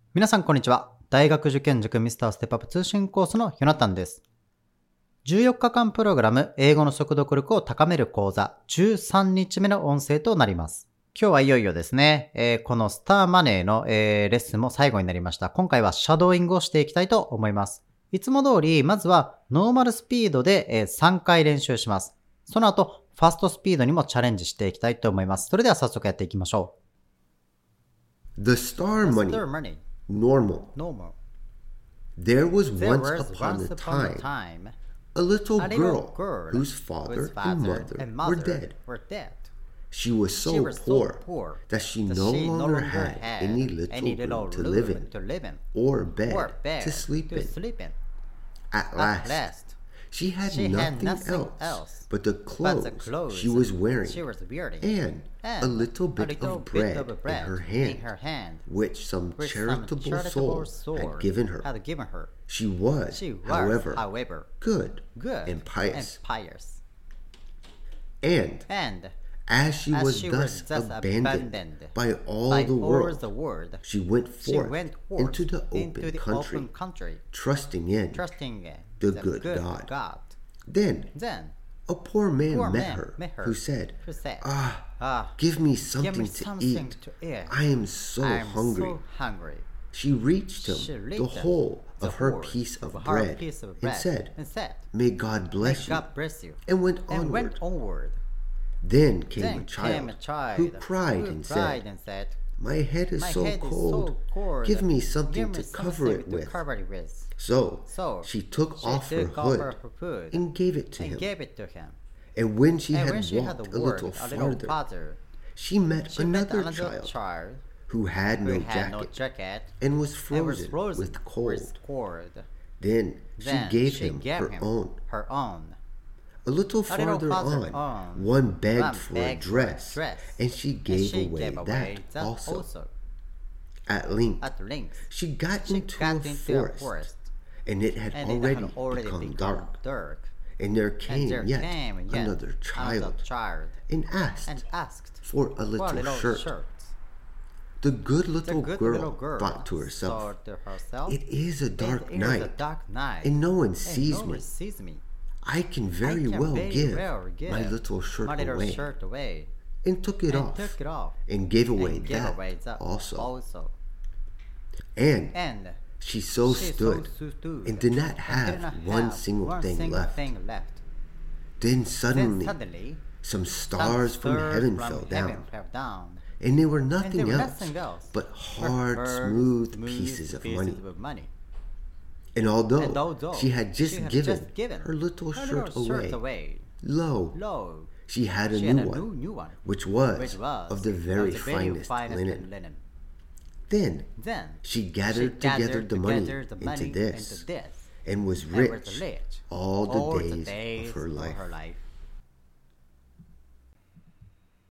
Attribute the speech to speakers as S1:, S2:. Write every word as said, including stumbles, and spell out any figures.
S1: 皆さんこんにちは。大学受験塾ミスターステップアップ通信コースのヨナタンです。じゅうよっかかんプログラム英語の速読力を高める講座じゅうさんにちめの音声となります。今日はいよいよですね、えー、このスターマネーの、えー、レッスンも最後になりました。今回はシャドーイングをしていきたいと思います。いつも通りまずはノーマルスピードで、えー、さんかい練習します。その後ファストスピードにもチャレンジしていきたいと思います。それでは早速やっていきましょ
S2: う。The Star Money Normal.
S1: Normal.
S2: There was
S1: There
S2: once
S1: was
S2: upon
S1: once
S2: a
S1: upon a
S2: time
S1: time
S2: a little
S1: a little
S2: girl
S1: girl
S2: whose father,
S1: whose father
S2: and mother,
S1: and
S2: were
S1: mother
S2: dead.
S1: were dead.
S2: She was so,
S1: She was so
S2: poor,
S1: poor
S2: that she
S1: that
S2: no
S1: she no
S2: longer
S1: longer
S2: had
S1: had
S2: any little
S1: any
S2: room
S1: little
S2: to
S1: room
S2: live in
S1: to live in
S2: or bed,
S1: or bed
S2: to sleep
S1: to
S2: in.
S1: sleep in.
S2: At
S1: At
S2: last,
S1: last,
S2: she had
S1: she
S2: nothing,
S1: had nothing
S2: else,
S1: else
S2: but the
S1: but
S2: clothes,
S1: the clothes
S2: she was wearing,
S1: she was wearing
S2: and,
S1: and
S2: a little bit,
S1: a little
S2: of,
S1: bit
S2: bread
S1: of bread
S2: in her hand,
S1: in her hand,
S2: which some
S1: which
S2: charitable,
S1: some charitable
S2: soul,
S1: soul
S2: had given her.
S1: Had given her.
S2: She was,
S1: She was,
S2: however,
S1: however,
S2: good,
S1: good
S2: and pious.
S1: and pious.
S2: And,
S1: And
S2: as she
S1: as
S2: was
S1: she
S2: thus
S1: was thus
S2: abandoned,
S1: abandoned
S2: by all
S1: by
S2: the
S1: all
S2: world,
S1: the world,
S2: she went
S1: she
S2: forth,
S1: went forth
S2: into the open
S1: into the
S2: country,
S1: open country,
S2: trusting in
S1: trusting in
S2: the
S1: the
S2: good
S1: good
S2: God.
S1: God.
S2: Then
S1: Then
S2: a poor man,
S1: poor
S2: met,
S1: man
S2: her,
S1: met her,
S2: who said,
S1: who said,
S2: Ah,
S1: Ah,
S2: give me
S1: give
S2: something,
S1: me
S2: to,
S1: something
S2: eat.
S1: to eat.
S2: I am so
S1: I am
S2: hungry.
S1: so hungry.
S2: She reached him
S1: She
S2: the
S1: reached him
S2: whole
S1: the
S2: of her
S1: whole
S2: piece of,
S1: of her
S2: bread,
S1: piece of
S2: and
S1: bread
S2: said,
S1: and said,
S2: May God
S1: May
S2: bless you,
S1: God bless you,
S2: and went
S1: and
S2: onward.
S1: went onward.
S2: Then came,
S1: Then
S2: a, child
S1: came a child
S2: who cried,
S1: who
S2: and,
S1: cried
S2: said,
S1: and said,
S2: My head is
S1: My
S2: so
S1: head
S2: cold.
S1: is so cold.
S2: Give me something
S1: Give me
S2: to cover
S1: something
S2: it
S1: to
S2: with.
S1: cover it with.
S2: So,
S1: So
S2: she took
S1: she
S2: off
S1: took
S2: her
S1: off
S2: hood
S1: her hood
S2: and gave it to
S1: and
S2: him.
S1: gave it to him.
S2: And when she
S1: And
S2: had
S1: when she
S2: walked
S1: had
S2: a
S1: walked
S2: little
S1: a little
S2: farther,
S1: farther,
S2: she met
S1: she met
S2: another,
S1: another
S2: child,
S1: child
S2: who had
S1: who
S2: no
S1: had
S2: jacket,
S1: no jacket
S2: and was
S1: and
S2: frozen,
S1: was frozen
S2: with cold.
S1: with cold.
S2: Then she
S1: Then
S2: gave
S1: she
S2: him
S1: gave
S2: her
S1: him
S2: own.
S1: her own.
S2: A little
S1: A little
S2: farther
S1: farther
S2: on,
S1: on,
S2: one begged
S1: one
S2: for a
S1: begged for a
S2: dress,
S1: dress,
S2: and she
S1: and
S2: gave
S1: she
S2: away
S1: gave away
S2: that
S1: that
S2: also.
S1: also.
S2: At length,
S1: At length,
S2: she got
S1: she
S2: into,
S1: got
S2: a,
S1: into
S2: forest,
S1: a forest,
S2: and it had
S1: and
S2: already,
S1: it had already
S2: become,
S1: become
S2: dark.
S1: dark.
S2: And there
S1: And
S2: came
S1: there
S2: yet
S1: came yet
S2: another child,
S1: another child
S2: and asked,
S1: and asked
S2: for a
S1: for a
S2: little,
S1: little
S2: shirt.
S1: shirt.
S2: The good
S1: The
S2: little,
S1: good
S2: girl,
S1: little girl
S2: thought to herself,
S1: thought to herself,
S2: It is a dark
S1: it is
S2: night,
S1: a dark night,
S2: and no one
S1: and
S2: sees
S1: no
S2: me.
S1: one sees me.
S2: I can very
S1: I can
S2: well
S1: very
S2: give
S1: well give
S2: my little shirt
S1: my little
S2: away,
S1: shirt away,
S2: and took it
S1: and
S2: off,
S1: took it off,
S2: and gave away
S1: and gave
S2: that
S1: away that
S2: also.
S1: also.
S2: And
S1: And
S2: she so
S1: she
S2: stood,
S1: so stood
S2: and did not
S1: and
S2: have
S1: did not
S2: one
S1: have
S2: single
S1: one
S2: thing
S1: single
S2: left.
S1: thing left.
S2: Then
S1: Then
S2: suddenly,
S1: suddenly,
S2: some
S1: some
S2: stars from
S1: stars
S2: heaven
S1: from
S2: fell
S1: heaven
S2: down,
S1: fell down,
S2: and they were
S1: and they
S2: nothing
S1: were
S2: else
S1: nothing else
S2: but
S1: but
S2: hard,
S1: hard,
S2: smooth
S1: smooth
S2: pieces of
S1: pieces
S2: money.
S1: of money.
S2: And although,
S1: And although
S2: she had just,
S1: she had
S2: given,
S1: just given
S2: her little
S1: her
S2: shirt,
S1: little
S2: away,
S1: shirt away,
S2: lo,
S1: lo,
S2: she had a,
S1: she
S2: new,
S1: had a
S2: one,
S1: new, new one,
S2: which was,
S1: which was
S2: of the very
S1: of the very
S2: finest,
S1: finest
S2: linen.
S1: linen.
S2: Then
S1: Then
S2: she
S1: she
S2: gathered,
S1: gathered
S2: together the money,
S1: together the money
S2: into this,
S1: into this,
S2: and was
S1: and
S2: rich,
S1: was rich
S2: all the
S1: all
S2: days,
S1: the days
S2: of her life.
S1: Of her life.